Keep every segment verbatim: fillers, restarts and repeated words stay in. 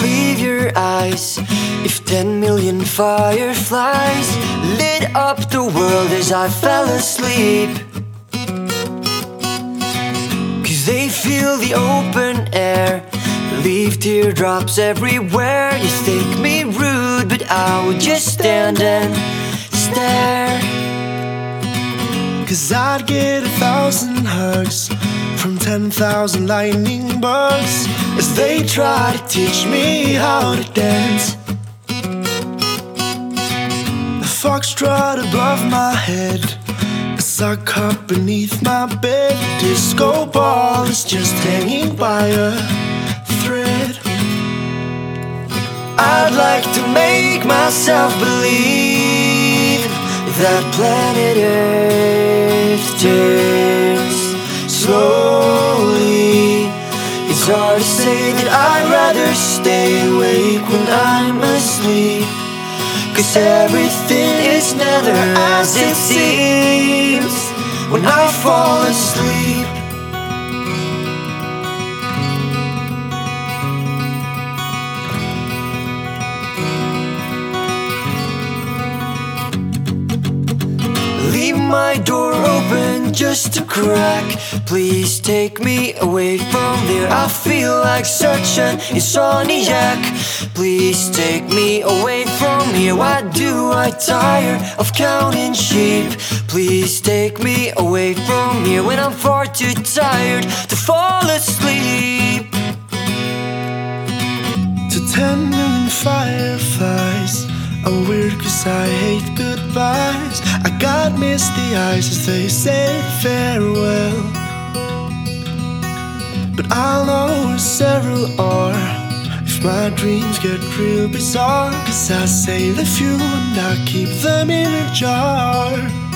believe your eyes. If ten million fireflies lit up the world as I fell asleep, 'cause they feel the open air, leave teardrops everywhere. You think me rude, but I would just stand and stare. 'Cause I'd get a thousand hugs from ten thousand lightning bugs as they try to teach me how to dance. The foxtrot above my head, a sock up beneath my bed. Disco ball is just hanging by a thread. I'd like to make myself believe that planet Earth turns slowly. It's hard to say that I'd rather stay awake when I'm asleep, 'cause everything is never as it seems when I fall asleep. Leave my door open just a crack. Please take me away from there. I feel like such an insomniac. Please take me away from here. Why do I tire of counting sheep? Please take me away from here when I'm far too tired to fall asleep. To ten million fireflies, I'm weird 'cause I hate goodbyes. I got misty eyes as they say farewell, but I'll know where several are if my dreams get real bizarre. 'Cause I save a few and I keep them in a jar.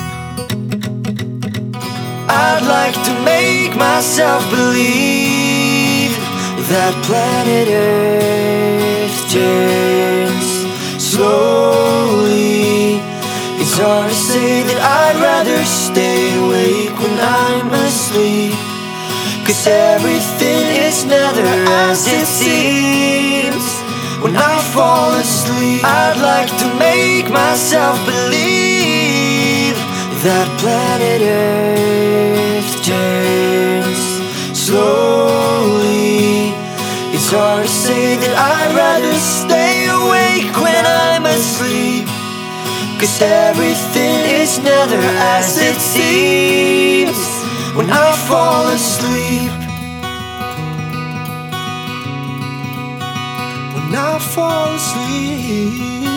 I'd like to make myself believe that planet Earth turns slowly. It's hard to say that I'd rather stay awake when I'm asleep, 'cause everything is never as it seems when I fall asleep. I'd like to make myself believe that planet Earth turns slowly. It's hard to say that I'd rather stay awake when I'm asleep, 'cause everything is never as it seems when I fall asleep. When I fall asleep.